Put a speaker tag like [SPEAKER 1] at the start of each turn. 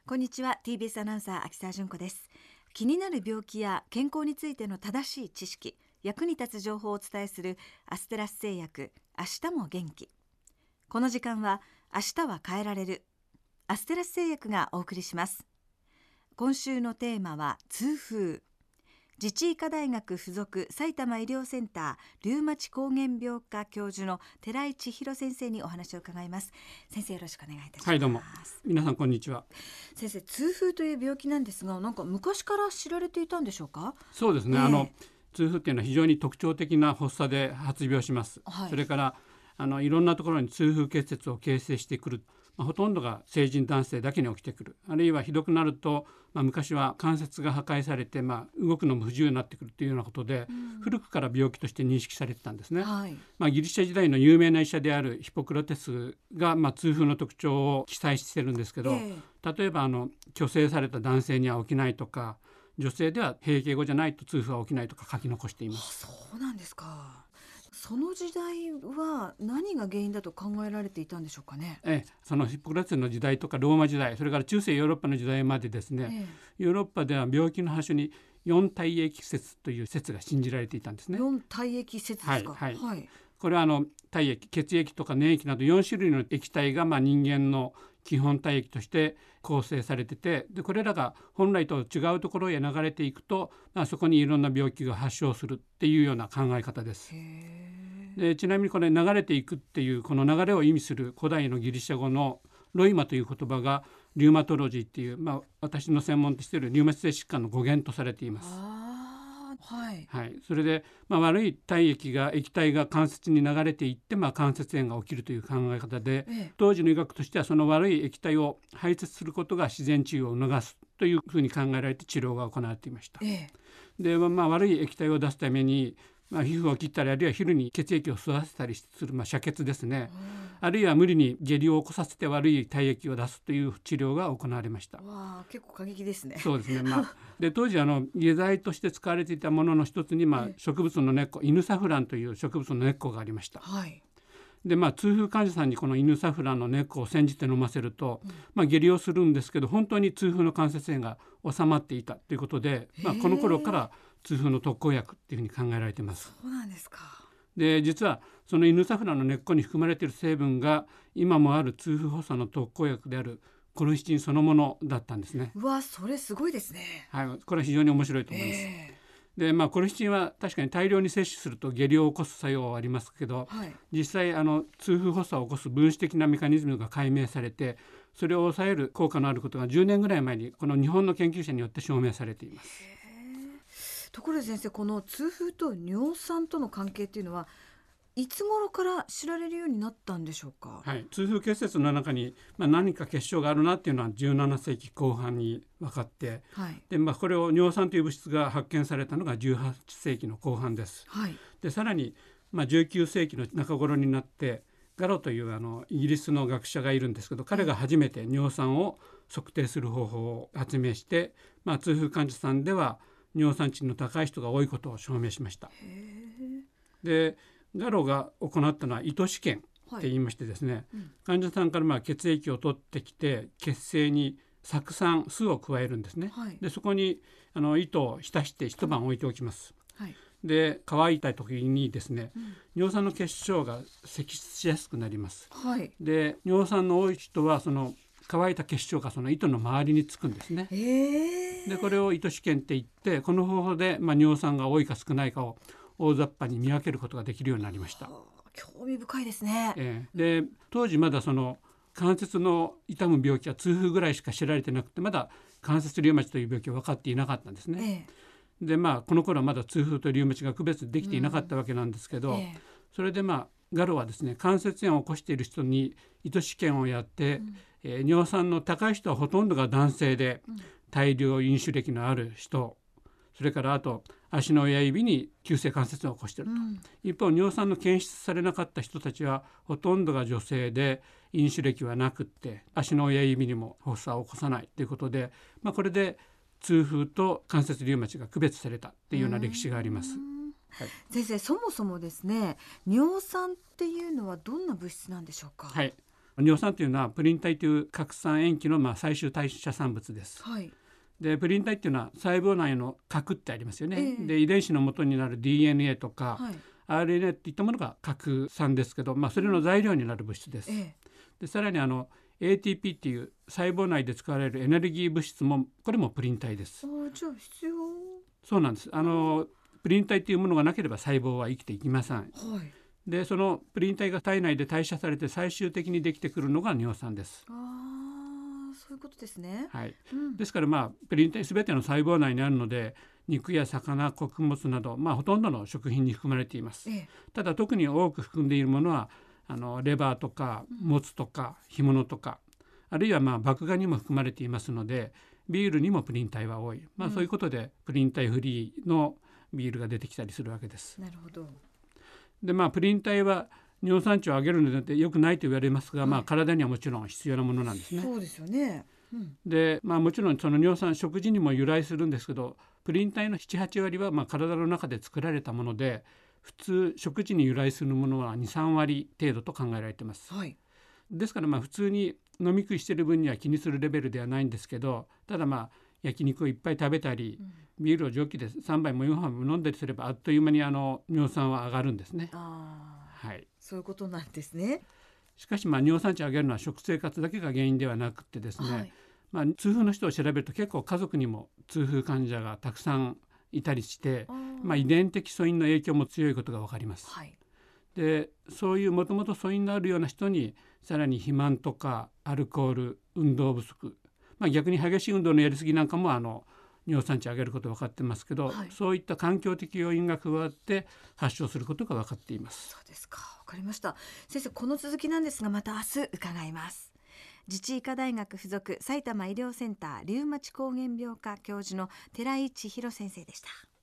[SPEAKER 1] こんにちは。 TBS アナウンサー秋澤純子です。気になる病気や健康についての正しい知識、役に立つ情報をお伝えするアステラス製薬、明日も元気。この時間は明日は変えられる、アステラス製薬がお送りします。今週のテーマは痛風。自治医科大学附属埼玉医療センターリウマチ高原病科教授の寺井千尋先生にお話を伺います。先生、よろしくお願いいたします。
[SPEAKER 2] はい、どうも。皆さんこんにちは。
[SPEAKER 1] 先生、痛風という病気なんですが、なんか昔から知られていたんでしょうか？
[SPEAKER 2] そうですね、痛風っていうのは非常に特徴的な発作で発病します、それからいろんなところに痛風結節を形成してくる、ほとんどが成人男性だけに起きてくる、あるいはひどくなると、昔は関節が破壊されて、動くのも不自由になってくるというようなことで、古くから病気として認識されてたんですね、ギリシャ時代の有名な医者であるヒポクラテスが、痛風の特徴を記載してるんですけど、例えば去勢された男性には起きないとか、女性では閉経後じゃないと痛風は起きないとか書き残しています。
[SPEAKER 1] そうなんですか。その時代は何が原因だと考えられていたんでしょうかね？
[SPEAKER 2] そのヒポクラテスの時代とかローマ時代、それから中世ヨーロッパの時代までですね、ヨーロッパでは病気の発症に4体液説という説が信じられていたんですね。
[SPEAKER 1] 4体液説ですか？
[SPEAKER 2] これは体液、血液とか粘液など4種類の液体が人間の基本体液として構成されてて、でこれらが本来と違うところへ流れていくと、そこにいろんな病気が発症するっていうような考え方です。でちなみにこれ流れていくっていうこの流れを意味する古代のギリシャ語のロイマという言葉がリウマトロジーっていう、私の専門としているリウマチ性疾患の語源とされています。それで、悪い体液が液体が関節に流れていって、関節炎が起きるという考え方で、当時の医学としてはその悪い液体を排泄することが自然治癒を促すというふうに考えられて治療が行われていました。で、悪い液体を出すために皮膚を切ったり、あるいは皮膚に血液を吸わせたりする、遮血ですね、あるいは無理に下痢を起こさせて悪い体液を出すという治療が行われました。
[SPEAKER 1] 結構過激ですね。
[SPEAKER 2] そうですね、で当時下剤として使われていたものの一つに、植物の根っこ、イヌサフランという植物の根っこがありました。で痛風患者さんにこのイヌサフランの根っこを煎じて飲ませると、下痢をするんですけど、本当に痛風の関節炎が収まっていたということで、この頃から痛風の特効薬っていうふうに考えられています。
[SPEAKER 1] そうなんですか。
[SPEAKER 2] で実はそのイヌサフランの根っこに含まれている成分が今もある痛風発作の特効薬であるコルニチンそのものだったんですね。
[SPEAKER 1] それすごいですね。
[SPEAKER 2] これは非常に面白いと思います。でコルニチンは確かに大量に摂取すると下痢を起こす作用はありますけど、実際痛風発作を起こす分子的なメカニズムが解明されて、それを抑える効果のあることが10年ぐらい前にこの日本の研究者によって証明されています。
[SPEAKER 1] ところで先生、この痛風と尿酸との関係っていうのはいつ頃から知られるようになったんでしょうか？
[SPEAKER 2] 痛風結節の中に、何か結晶があるなっていうのは17世紀後半に分かって、でこれを尿酸という物質が発見されたのが18世紀の後半です。でさらに、19世紀の中頃になってガロというイギリスの学者がいるんですけど、彼が初めて尿酸を測定する方法を発明して、痛風患者さんでは尿酸値の高い人が多いことを証明しました。でガロが行ったのは糸試験って言いましてですね、患者さんから血液を取ってきて血清に酢酸を加えるんですね。でそこに糸を浸して一晩置いておきます。で乾いた時にですね、尿酸の結晶が析出しやすくなります。で尿酸の多い人はその乾いた結晶がその糸の周りにつくんですね。でこれを糸試験って言って、この方法で、尿酸が多いか少ないかを大雑把に見分けることができるようになりました。
[SPEAKER 1] 興味深いですね。
[SPEAKER 2] で当時まだその関節の痛む病気は痛風ぐらいしか知られてなくて、まだ関節リウマチという病気は分かっていなかったんですね。でこの頃はまだ痛風とリウマチが区別できていなかったわけなんですけど、それでガロはですね、関節炎を起こしている人に糸試験をやって、尿酸の高い人はほとんどが男性で、大量飲酒歴のある人、それからあと足の親指に急性関節炎を起こしていると、一方尿酸の検出されなかった人たちはほとんどが女性で、飲酒歴はなくって足の親指にも発作を起こさないということで、これで痛風と関節リウマチが区別されたっていうような歴史があります。
[SPEAKER 1] 先生、そもそもですね、尿酸っていうのはどんな物質なんでしょうか？
[SPEAKER 2] 尿酸というのはプリン体という核酸塩基の最終代謝産物です、はい、でプリン体っていうのは細胞内の核ってありますよね、で遺伝子の元になる DNA とか、はい、RNA っていったものが核酸ですけど、それの材料になる物質です、でさらにATP っていう細胞内で使われるエネルギー物質もこれもプリン体です。
[SPEAKER 1] じゃあ必要？
[SPEAKER 2] そうなんです。プリン体っていうものがなければ細胞は生きていきません、はい、でそのプリン体が体内で代謝されて最終的にできてくるのが尿酸です。
[SPEAKER 1] そういうことですね、
[SPEAKER 2] はい、ですからプリン体すべての細胞内にあるので肉や魚、穀物など、ほとんどの食品に含まれています、ただ特に多く含んでいるものはレバーとかもつとか干物とか、あるいは麦芽にも含まれていますのでビールにもプリン体は多い、そういうことでプリン体フリーのビールが出てきたりするわけです。
[SPEAKER 1] なるほど。
[SPEAKER 2] でプリン体は尿酸値を上げるので良くないと言われますが、体にはもちろん必要なものなんですね。
[SPEAKER 1] そうですよね、
[SPEAKER 2] でもちろんその尿酸食事にも由来するんですけど、プリン体の 7,8 割は体の中で作られたもので、普通食事に由来するものは 2,3 割程度と考えられています、はい、ですから普通に飲み食いしている分には気にするレベルではないんですけど、ただ焼肉をいっぱい食べたり、ビールを蒸気で3杯も4杯も飲んだりすればあっという間に尿酸は上がるんですね。
[SPEAKER 1] はい、そういうことなんですね。
[SPEAKER 2] しかし尿酸値を上げるのは食生活だけが原因ではなくてですね、痛風の人を調べると結構家族にも痛風患者がたくさんいたりして、遺伝的素因の影響も強いことが分かります、はい、でそういうもともと素因のあるような人にさらに肥満とかアルコール、運動不足、逆に激しい運動のやりすぎなんかも尿酸値を上げることが分かってますけど、そういった環境的要因が加わって発症することが分かっています。
[SPEAKER 1] そうですか、分かりました。先生、この続きなんですがまた明日伺います。自治医科大学附属埼玉医療センターリウマチ膠原病科教授の寺井千尋先生でした。